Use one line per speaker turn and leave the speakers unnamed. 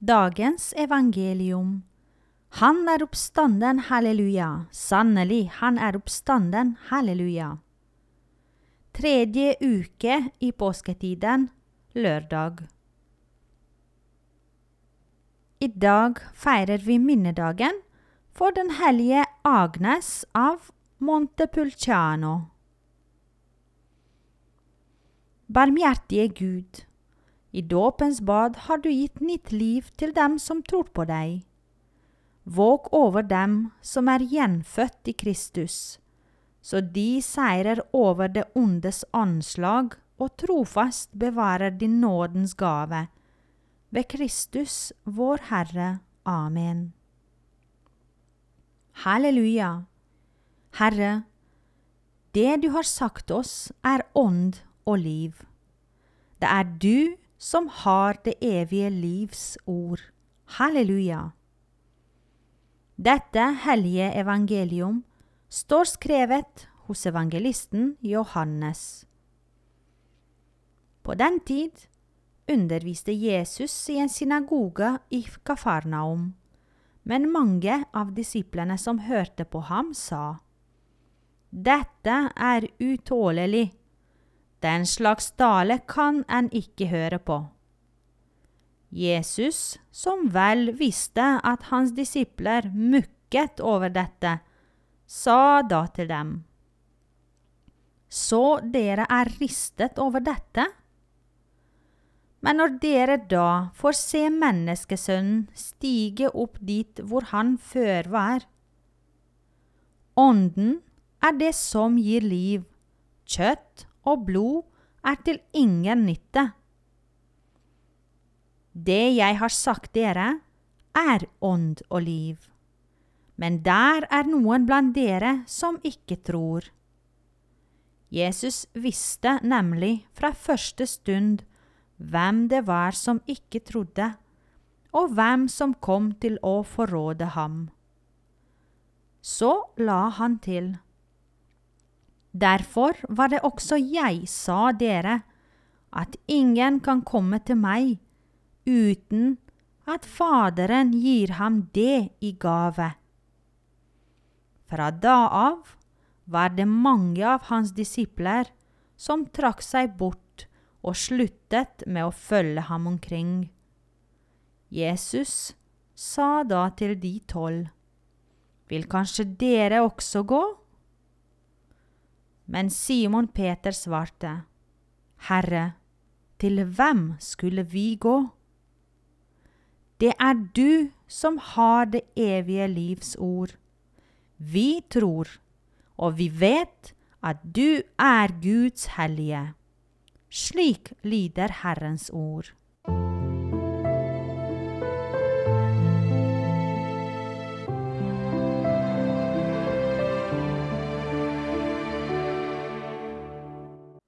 Dagens evangelium. Han er oppstanden, halleluja. Sannelig, han er oppstanden, halleluja. Tredje uke i påsketiden, lørdag. I dag feirer vi minnedagen for den hellige Agnes av Montepulciano. Barmhjertige Gud, i dåpens bad har du gitt nytt liv til dem som tror på deg. Våg over dem som er gjenfødt i Kristus, så de seirer over det ondes anslag og trofast bevarer din nådens gave. Ved Kristus, vår Herre. Amen. Halleluja! Herre, det du har sagt oss er ånd og liv. Det er du som har det evige livs ord. Halleluja! Dette hellige evangelium står skrevet hos evangelisten Johannes. På den tid underviste Jesus i en synagoge i Kafarnaum, men mange av disiplene som hørte på ham sa: «Dette er utålelig. Den slags tale kan en ikke høre på.» Jesus, som vel visste at hans disipler mukket over dette, sa da til dem: «Så dere er ristet over dette? Men når dere da får se menneskesønnen stige opp dit hvor han før var. Ånden er det som gir liv, kjøtt og blod er til ingen nytte. Det jeg har sagt dere, er ånd og liv. Men der er noen blant dere som ikke tror. Jesus visste nemlig fra første stund hvem det var som ikke trodde, og hvem som kom til å forråde ham. Så la han til: «Derfor var det også jeg sa dere, at ingen kan komme til meg, uten at Faderen gir ham det i gave.» Fra da av var det mange av hans disipler som trakk seg bort og sluttet med å følge ham omkring. Jesus sa da til de 12: «Vil kanskje dere også gå?» Men Simon Peter svarte: «Herre, til hvem skulle vi gå? Det er du som har det evige livs ord. Vi tror, og vi vet at du er Guds hellige.» Slik lyder Herrens ord.